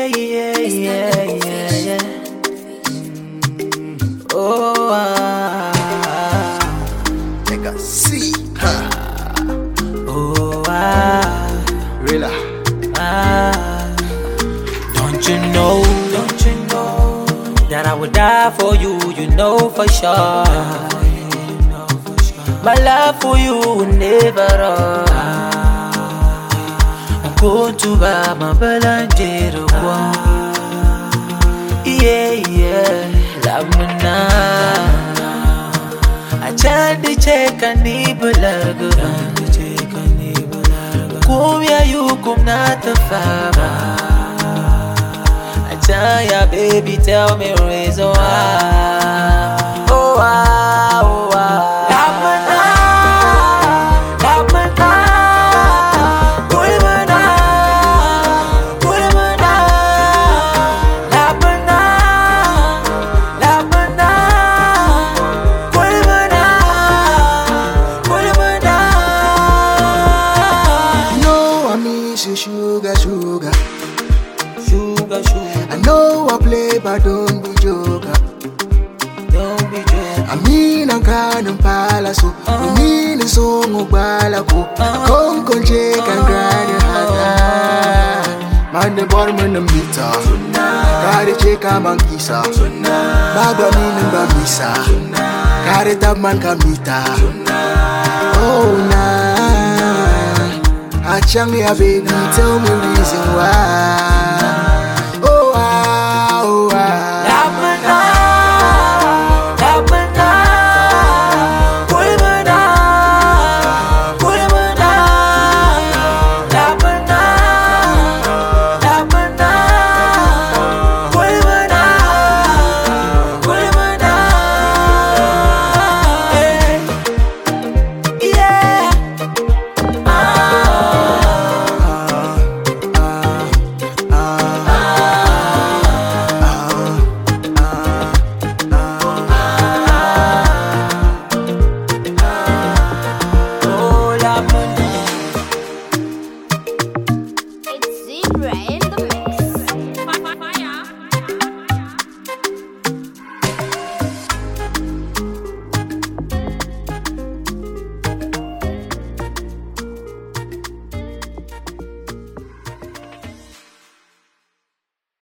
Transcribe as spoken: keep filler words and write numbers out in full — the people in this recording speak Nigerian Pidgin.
Yeah, yeah, yeah, yeah, yeah. Oh, ah, Nigga, see, huh? oh, ah, Rilla. ah. Don't you know, don't you know that I would die for you, you know for sure. My love for you will never run. I'm going to buy my belangero. Yeah, yeah, love me now. I tried to check a neighbor. Come here, you come not the father. I tell ya, baby, tell me reason why. Oh, why, oh, why. Love me now, love me now. Put me now, put me now. Love me now, love me now. Put me now, put me now. You know I miss you, sugar, sugar. Sugar, sugar, I know I play, but don't be joker. don't be joking. I mean, I'm kind of palace. I mean, it's so mobile. Come, come, check and grind it hard. Man, the bottom in the meter. Got it, check, I'm on Kisa. Baba, me, number Misa. Got it, up, man, Kamita. Oh, nah. I chang ya, baby, tell me reason why.